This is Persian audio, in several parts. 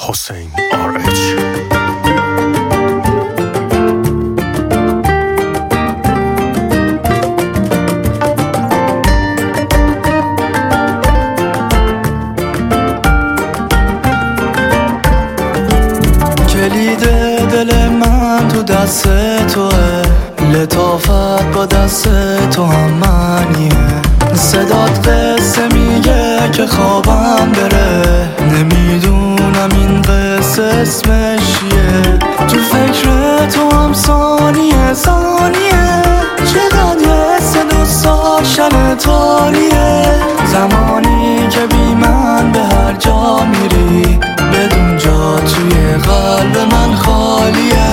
حسین RH. کلید دل من تو دست توه، لطافت با دست تو هم منیه. صدات قصه میگه که خوابم بره، نمیدونم این قصه اسمش چیه. تو فکر تو هم ثانیه ثانیه، چقدر یه حس دوست داشتن تاریه. زمانی که بی من به هر جا میری، بدون جا توی قلب من خالیه.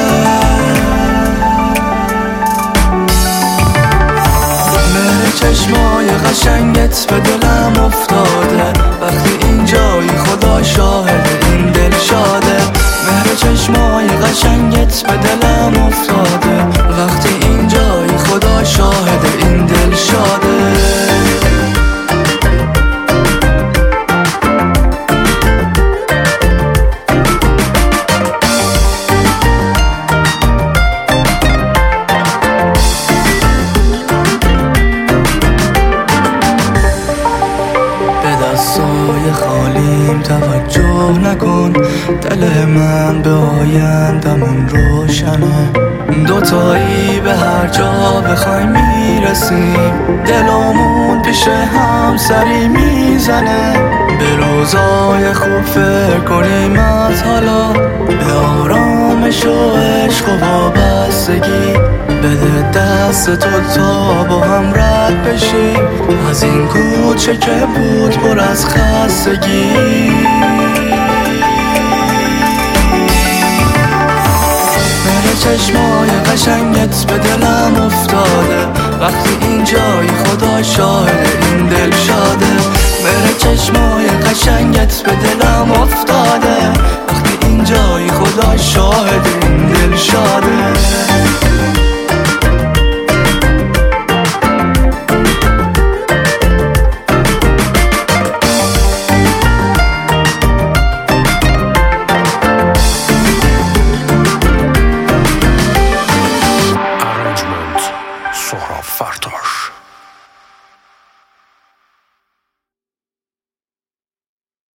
مهر چشمای قشنگت به دلم افتاده، وقتی اینجایی خدا شاهد این دل شاده. مهر چشمای قشنگت به دلم افتاده، وقتی اینجایی خدا شاهد این دل شاده. دستای خالیم توجه نکن، دل من به آیندمون روشنه. دوتایی به هر جا بخوایم میرسیم، دلمون پیش هم سری میزنه. به روزای خوب فکر کنیم از حالا، به آرامش و عشق و وابستگی. بده دست تو تا با هم رد بشیم از این کوچه که بود پر از خستگی. مهر چشمای قشنگت به دلم افتاده، وقتی اینجایی خدا شاهد این دل شاده. مهر چشمای قشنگت به دلم افتاده، وقتی اینجایی خدا شاهد این دل شاده.